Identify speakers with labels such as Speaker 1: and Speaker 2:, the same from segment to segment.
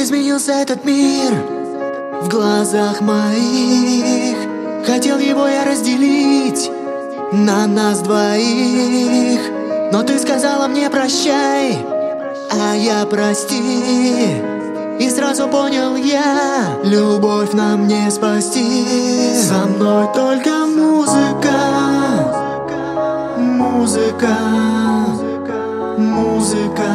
Speaker 1: изменился этот мир в глазах моих. Хотел его я разделить на нас двоих, но ты сказала мне прощай, а я прости. И сразу понял я, любовь нам не спасти. Со мной только музыка, музыка, музыка.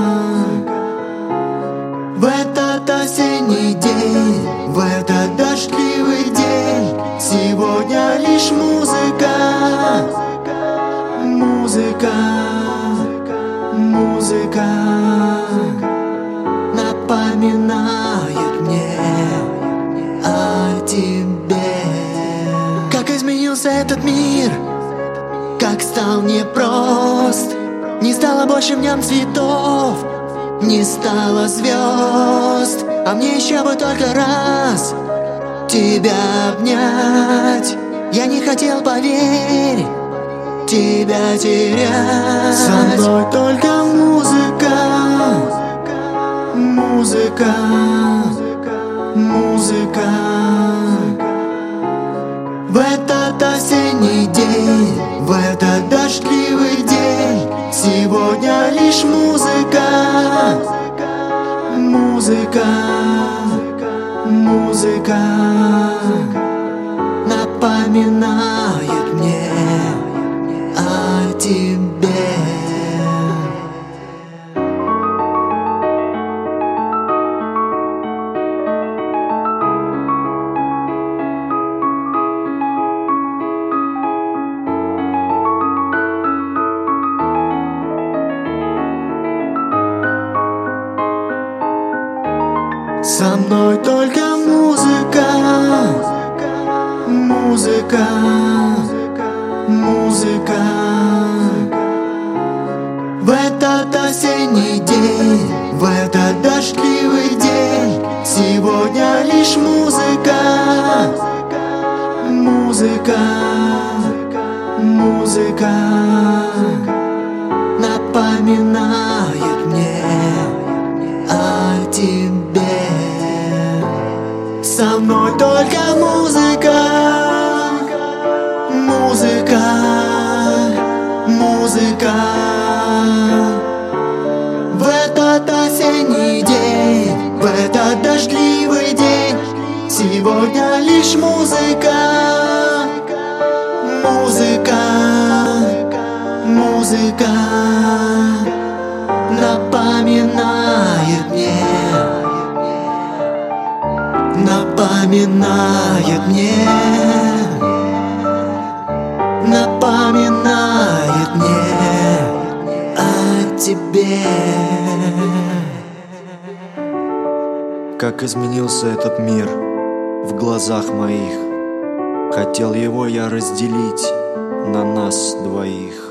Speaker 1: В этот осенний день, в этот дождливый день, сегодня лишь музыка, музыка, музыка напоминает мне о тебе. Как изменился этот мир, как стал непрост. Не стало больше в нем цветов, не стало звезд, а мне еще бы только раз тебя обнять. Я не хотел, поверь, тебя терять. Со мной только музыка, музыка, музыка. В этот осенний день, в этот дождливый день, сегодня лишь музыка, музыка, музыка напоминает мне о тебе. Со мной только музыка, музыка, музыка. В этот осенний день, в этот дождливый день, сегодня лишь музыка, музыка, музыка напоминает мне о тебе. Со мной только музыка, музыка, музыка. В этот осенний день, в этот дождливый день, сегодня лишь музыка, музыка, музыка напоминает мне, напоминает мне, напоминает мне о тебе.
Speaker 2: Как изменился этот мир в глазах моих. Хотел его я разделить на нас двоих.